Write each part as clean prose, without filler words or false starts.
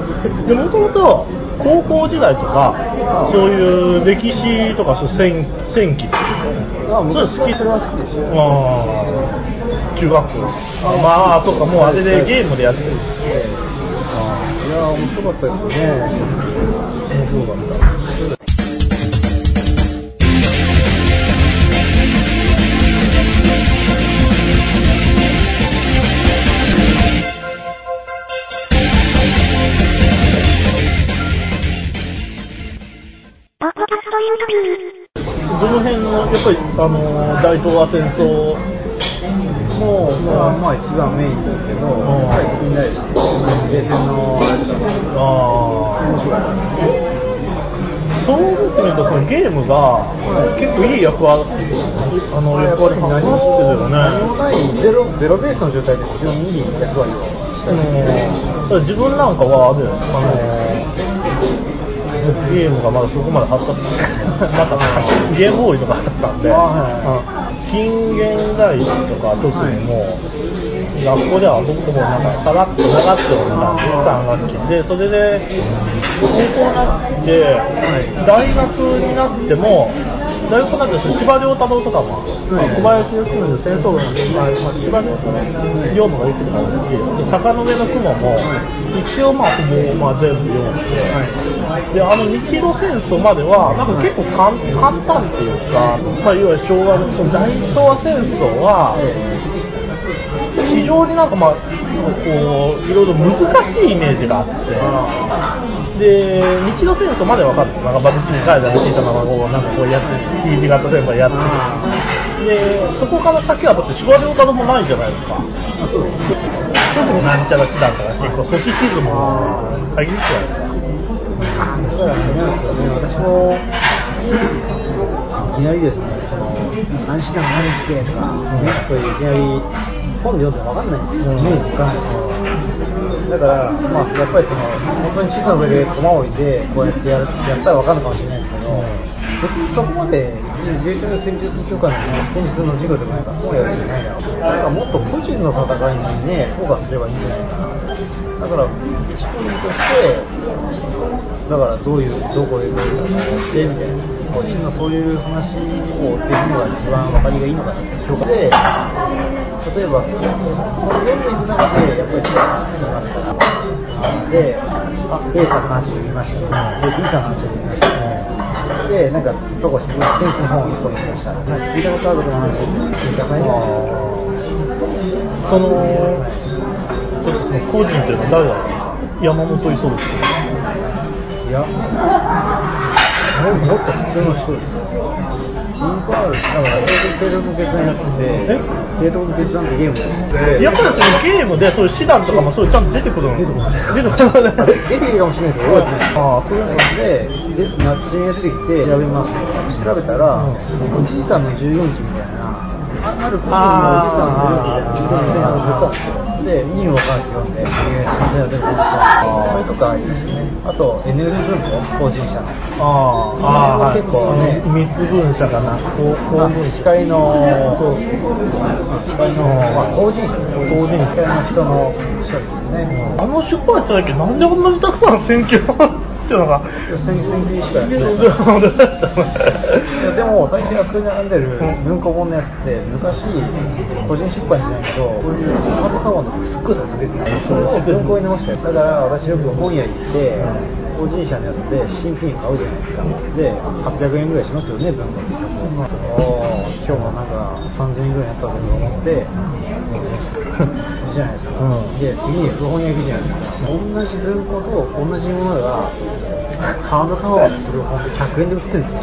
でもともと高校時代とかそういう歴史とか戦記とか昔はそれは好きでしょ。 中学校まあとかもうあれでゲームでやってる。 いや面白かったですね。 面白かった。どの辺のやっぱり大東亜戦争もうまあ一番メインですけど、近代史、冷戦のあれとか面白い。 そう見てみるとそのゲームが結構いい役割になりますけどね。 何もないゼロベースの状態で非常にいい役割をしたり、 自分なんかはゲームがまだそこまで発達してなかったゲームボーイとかだったんで、近現代史とか特にもう、学校では僕もなんかさらっと流しておいたんです3学期で、それで高校になって大学になっても司馬遼太郎とかも、小林義則戦争論の司馬遼太郎読むがいくつかあるんで、坂の上の雲も一応ほぼ全部読んで、で日露戦争まではなんか結構簡単っていうか、いわゆる昭和のその大東亜戦争は非常になんかこういろいろ難しいイメージがあって。で日露戦争まで分かってなんかバツチに書いたら小さなこうなんかこうやって T 字型戦法やってでそこから先はだって司馬遼太郎もないじゃないですか。特になんちゃら師団とか結構組織地図も限りじゃないですか。 だから私もいきなりですね、何師団何ってとかといういきなり本で読んでも分かんないんですよ。イメージいかないですよ。だから、やっぱり本当に地図の上でコマを置いてこうやってやったら分かるかもしれないですけど、別にそこまで自衛隊の戦術とかの戦術の授業でもないからそうやるんじゃないだろう。だからもっと個人の戦いにねフォーカスすればいいんじゃないかな。だから一個人としてだからどこでどういう戦いをしてみたいな個人のそういう話をできるのが一番分かりがいいのかなって評価で。例えばその読んでいく中でやっぱり違いますからで、A さんの話を言いましたね、で B さんの話を言いましたね、でなんかそこ選手の本を1個にしました、聞いたことあることの話を聞いたかいないですちょっとその個人というのは誰だろう。山本磯ですか。 いやもっと普通の人です。インパールだから継続決断やってて、継続決断ってゲームやっぱりそのゲームでそういう手段とかもそういうちゃんと出てくるの。出てきたかもしれないけど覚えてない。 そういうのでナッチが出てきて調べます。調べたら、おじいさんの14期みたいな、ある個人のおじいさんの14期みたいなで、意味を関して読んで、それとかですね。あと NL 文庫法人社の。結構ね、 密文社かな。 光の法人社の人の人ですね。 出版社だっけなんでこんなにたくさん選挙してるのか。 選挙しかやってない。でも最近あそこに並んでる文庫本のやつって昔個人出版じゃないけどこういうハードカバーのすっごい雑ですね。それを文庫に直したよ。だから私よく本屋に行って個人社のやつで新品買うじゃないですか。で800円ぐらいしますよね文庫ってやつ。今日もなんか3000円ぐらいやったと思ってじゃないですか。で次に古本屋行くじゃないですか。同じ文庫と同じものがハードカバーの古本で100円で売ってるんですよ。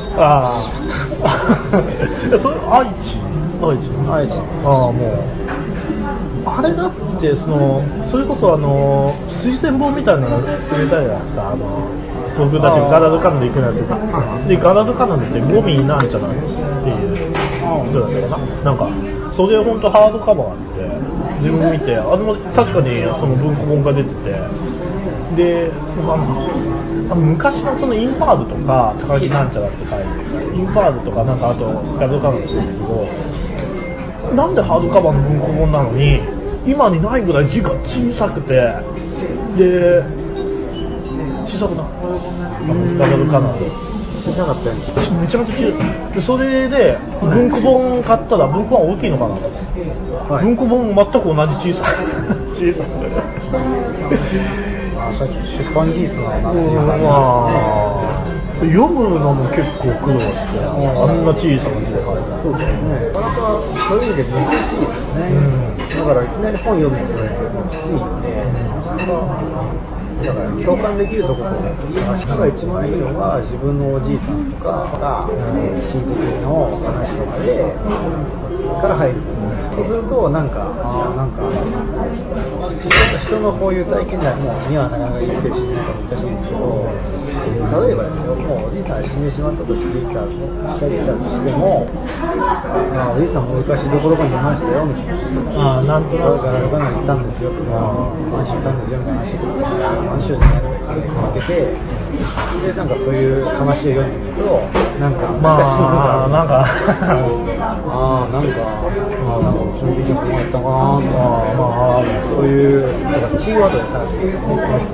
それ愛知もうあれだってそれこそ推薦本みたいなのが入れたいじゃないですか。僕たちガラルカナダ行くやつでガラルカナダってゴミなんじゃないっていう人だったかな。なんかそれ本当ハードカバーあって自分見て確かにその文庫本が出ててで昔のそのインパールとか高木なんちゃらって書いてインパールとかなんかあとガラルカナダって言うんだけどなんでハードカバーの文庫本なのに今にないぐらい字が小さくてで小さくないダブルカナル小さかったよね。 めちゃめちゃ小さいで、それで文庫本買ったら文庫本大きいのかな、はい、文庫本全く同じ小さい小さいさっき出版技術のなんていうか、 読むのも結構苦労して、あんな小さな字で書いてある。 そうですね。なかなかそういう意味で難しいですよね。だからいきなり本読むって言われてもきついので、だから共感できるところと明日が一番いいのが自分のおじいさんとかが親戚の話とかでから入る。そうするとなんか人のこういう体験談もにはなかなか生きてるしなんか難しいんですけど、例えばですよ、もうおじいさんが死んでしまったとしていたとしても、おじいさんも昔どこどこにいましたよみたいな、なんとか誰かが行ったんですよとか、マンション行ったんですよみたいな話をマンションじゃないとか言って負けて、でなんかそういう話を読んでみると、なんかその時にこうやったかなとか、そういうなんかキーワードで探すんですよね。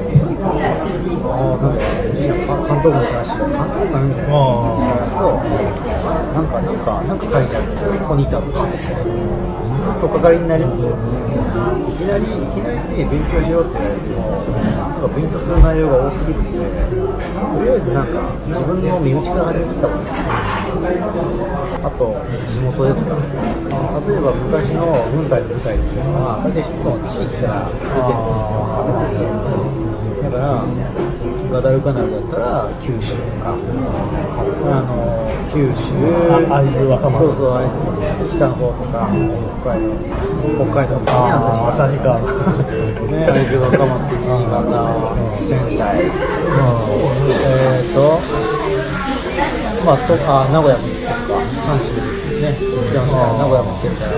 監督の話、監督がみたいな探すと、なんか書いてある、ここにいたとか、とっかかりになりますよ。いきなりね、勉強しようって言われても、なんか勉強する内容が多すぎるので、とりあえずなんか自分の身内から始めてた方がいいですね。あと、地元ですか。例えば昔の軍隊の部隊っていうのは、大体一つの地域から出てるんですよ。だから、ガダルカナルだったら九州とか、九州、 会津若松、 そう、北の方とか、北海道とかね、 旭川、 会津若松、新潟、仙台、名古屋も行ってるか、3州ですね、名古屋も行ってるから、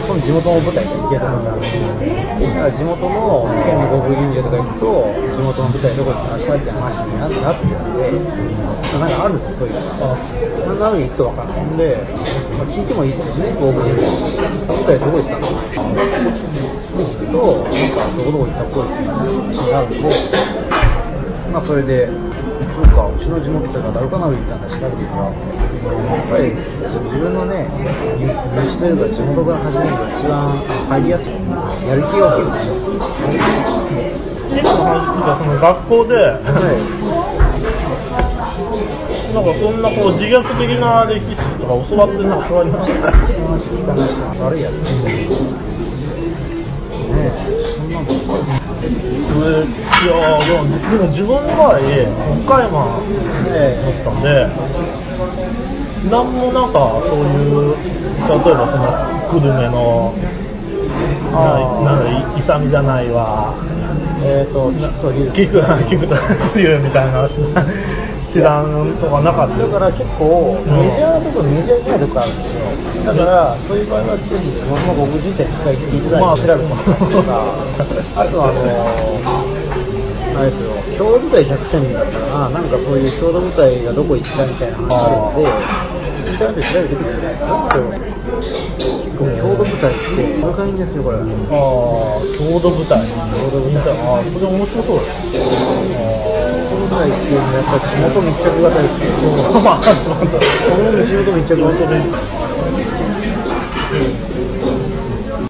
その地元の舞台で行けるのがあるだから地元の県の航空神社とか行くと、地元の舞台どこに来ましたって話になってなってるんで、なんかあるんですよ、そういうのが。なのに行くと分からないんで、聞いてもいいですよね、航空神社。舞台どこ行ったのか聞くと、なんかどこどこ行ったっぽいって話になるんで、それで、そうか、うちの地元とかダルカナル行ったんだ、調べてみたら、やっぱり自分のね、入手というか地元から始めるのが一番入りやすい、やる気が起きるでしょ。 今の話聞いたその学校で、なんかそんなこう自虐的な歴史とか教わってなんか教わりましたね。 悪いやつね。そんなのいやでも自分の場合岡山だったんで、なんもなんかそういう例えばその久留米の勇じゃないわ、聞くというみたいな知らんとかなかった。 だから結構メジャーなところメジャーじゃないとこあるんですよ。だからそういう場合はぜひ僕自身一回聞いてない調べてもらったりとか、あとあれですよ、郷土部隊100選だったらなんかそういう郷土部隊がどこ行ったみたいな話あるんで、インターネットで調べてくれるんですよ。結構郷土部隊って難しいんですよこれ。 郷土部隊。それ面白そうです。 っていうのはやっぱり地元密着型ですね。地元密着型。